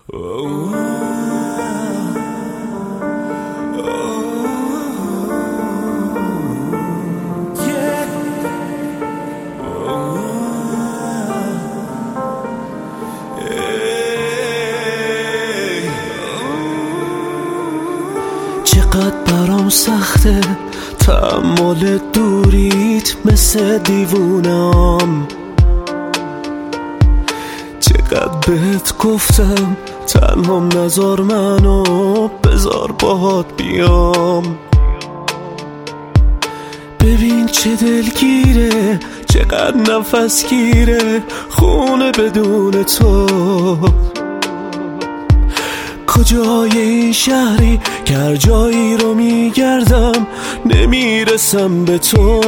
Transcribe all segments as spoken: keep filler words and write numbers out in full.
چقدر برام سخته تحمل دوریت مثل دیوونم، چقدر بهت گفتم تنهام نذار منو بذار باهات بیام. ببین چه دلگیره، چقدر نفس گیره خونه بدون تو. کجای این شهری که هر جایی رو میگردم نمیرسم به تو.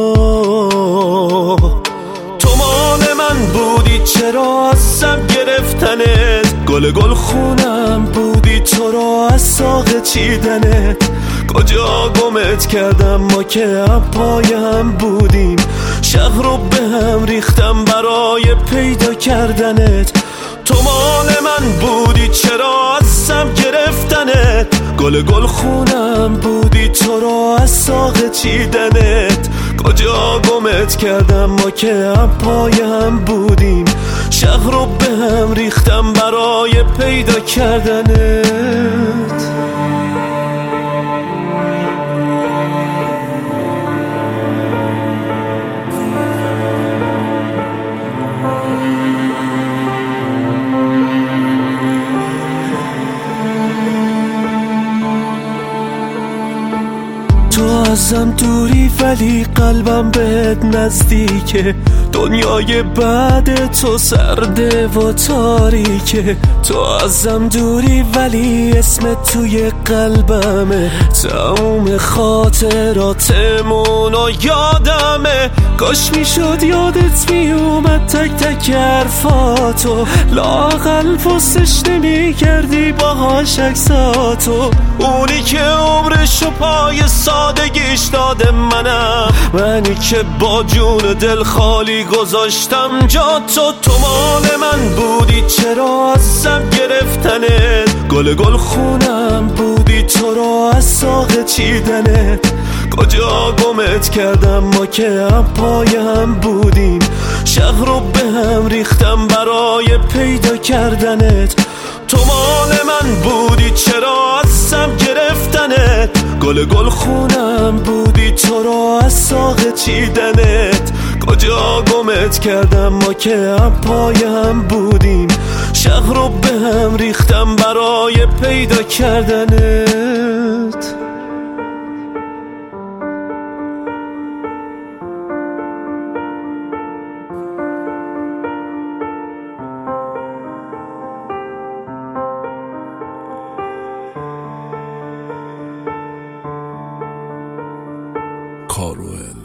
تو مال من بودی چرا ازم گرفتنت، گل گل خونم بودی تو را از ساق چیدنت. کجا گمت کردم ما که پای هم بودیم، شهر رو به هم ریختم برای پیدا کردنت. تو مال من بودی چرا ازم گرفتنت، گل گل خونم بودی تو را از ساق چیدنت. کجا گمت کردم ما که پای هم بودیم، شهر رو به هم ریختم برای پیدا کردنت. تو ازم دوری ولی قلبم بهت نزدیکه، دنیای بعد تو سرده و تاریکه. تو ازم دوری ولی اسمت توی قلبمه، تموم خاطراتمون و یادمه. کاش میشد یادت میومد تک تک حرفاتو، لااقل پستش نمی کردی باهاش عکساتو. اونی که عمرشو پای سادگیش داده منم، منی که با جون دل خالی گذاشتم جا تو. تو مال من بودی چرا ازم گرفتنت، گل گل خونم بودی تو را از ساق چیدنت. کجا گمت کردم ما که پای هم بودیم، شهر رو به هم ریختم برای پیدا کردنت. تو مال من بودی چرا ازم گرفتنت، گل گل خونم بودی تو را از ساق چیدنت. کجا گمت کردم ما که پای هم بودیم، شهر رو به هم ریختم برای پیدا کردنت. کاروئل